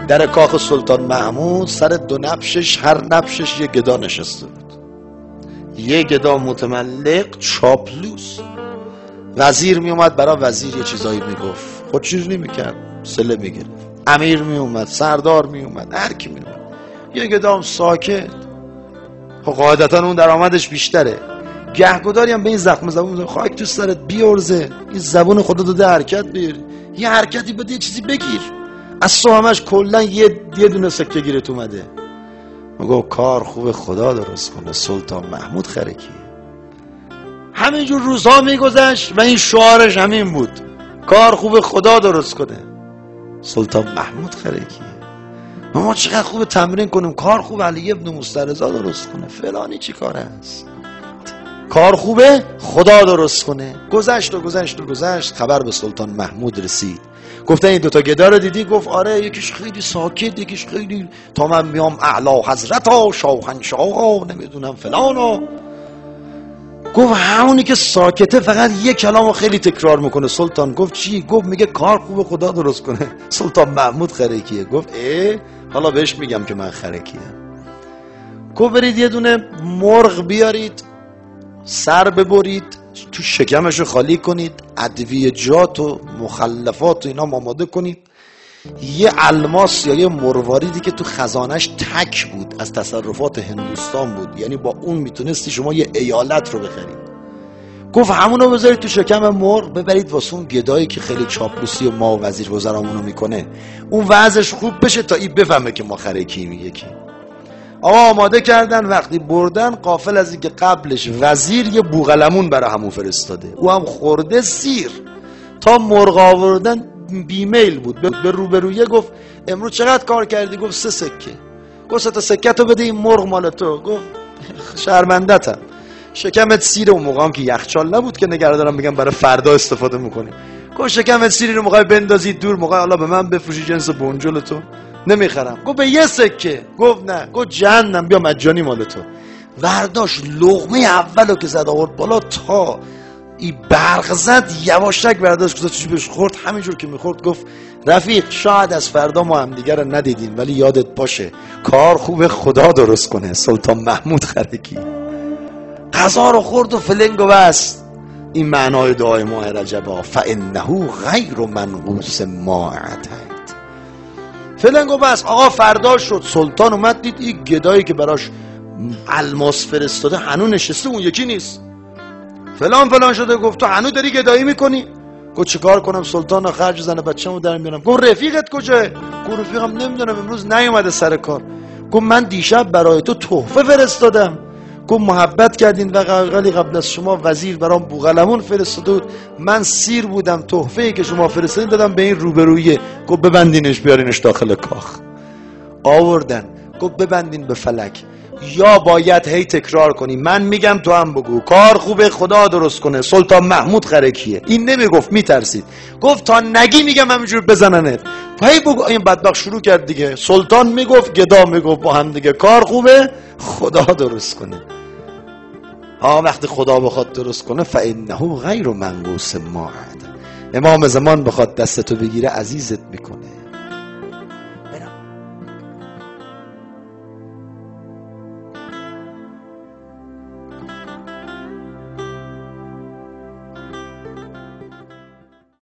در کاخ سلطان محمود سر 2 نبشش، هر نبشش یه گدا نشسته بود، یه گدا متملق چاپلوس. وزیر می اومد برای وزیر یه چیزایی میگفت، خودشیرونی میکرد، صله میگرفت. امیر می اومد، سردار می اومد، هر کی می اومد. یه گدا ساکت، خب قاعدتا اون درآمدش بیشتره. گهگداری هم به این زخم زبون میزنه، خاک تو سرت بیورزه، این زبون خدا داده حرکت بگیر، یه حرکتی بده، یه چیزی بگیر. از سوامش کلا یه دونه سکه گیرت اومده. میگه کار خوب خدا درست کنه، سلطان محمود خرکی. همینجور روزها میگذشت و این شعارش همین بود، کار خوب خدا درست کنه، سلطان محمود خرکی. ما چقدر خوب تمرین کنیم کار خوب علی ابن مسترضی درست کنه، فلانی چی کار است، کار خوبه خدا درست کنه. گذشت و گذشت و گذشت، خبر به سلطان محمود رسید. گفتن این 2 تا گدا رو دیدی؟ گفت آره، یکیش خیلی ساکت، یکیش خیلی تا من میام اعلی حضرت ها، شاهنشاه ها، نمیدونم فلان ها. گفت همونی که ساکته فقط یه کلامو خیلی تکرار میکنه. سلطان گفت چی؟ گفت میگه کار خوب خدا درست کنه، سلطان محمود خرکیه. گفت حالا بهش میگم که من خرکیم. گفت برید یه دونه مرغ بیارید، سر ببرید، تو شکمشو خالی کنید، ادویجات و مخلفات و اینا آماده کنید، یه الماس یا یه مرواریدی که تو خزانش تک بود، از تصرفات هندوستان بود، یعنی با اون میتونستی شما یه ایالت رو بخرید. گفت همونو بذارید تو شکم مرغ، ببرید واسه اون گدایی که خیلی چاپلوسی و ما و وزیر وزرامونو میکنه، اون وضعش خوب بشه تا این بفهمه که ما خرکیم. یکی آقا آماده کردن. وقتی بردن، غافل از اینکه قبلش وزیر یه بوقلمون برای همون فرستاده، او هم خورده سیر. تا مرغ آوردن بیمیل بود، به روبرویه گفت امروز چقدر کار کردی؟ گفت 3 سکه. گفت 3 تا سکه تو بده، این مرغ مال تو. گفت شرمندتم، شکمت سیر. اون موقع هم که یخچال نبود که نگهدارم میگم برای فردا استفاده میکنی. گفت شکمت سیری رو موقع بندازی دور، موقع حالا به من بفروشی جنس بنجل تو نمیخرم. گفت به 1 سکه. گفت نه. گفت جهنم، بیا مجانی مال تو. ورداش لقمه اولو که زد آورد بالا، تا این برق زد یواشک برداشت گذاشت بهش خورد. همینجور که میخورد گفت رفیق، شاید از فردا ما هم دیگر رو ندیدیم، ولی یادت باشه کار خوب خدا درست کنه، سلطان محمود خرکی. غذا رو خورد و فلنگ و بست. این معنای دعای ماه رجب، فانه غیر منقوص ما اعطیت. فلنگ و بست. آقا فردا شد، سلطان اومد دید این گدایی که براش الماس فرستاده هنوز نشسته، اون یکی نیست. فلان شده. گفت تو هنوز داری گدایی میکنی؟ گفت چیکار کنم سلطان؟ خرج زن بچه‌مو در میارم. گفت رفیقت کجاه؟ گفت رفیقم نمیدونم، امروز نیومده سر کار. گفت من دیشب برای تو تحفه فرستادم. گفت محبت کردین و قبل از شما وزیر برام بوقلمون فرستاده بود، من سیر بودم، تحفه‌ای که شما فرستادین دادم به این روبرویه. گفت ببندینش بیارینش داخل کاخ. آوردن. گفت ببندین به فلک، یا باید هی تکرار کنی، من میگم تو هم بگو، کار خوبه خدا درست کنه، سلطان محمود خرکیه. این نمیگفت، میترسید. گفت تا نگی میگم همینجور بزننت. هی بگو. این بدبخت شروع کرد دیگه، سلطان میگفت، گدا میگفت، با هم دیگه کار خوبه خدا درست کنه. وقتی خدا بخواد درست کنه، فانه غیر منقوص ما عد. امام زمان بخواد دستتو بگیره عزیزت میکنه.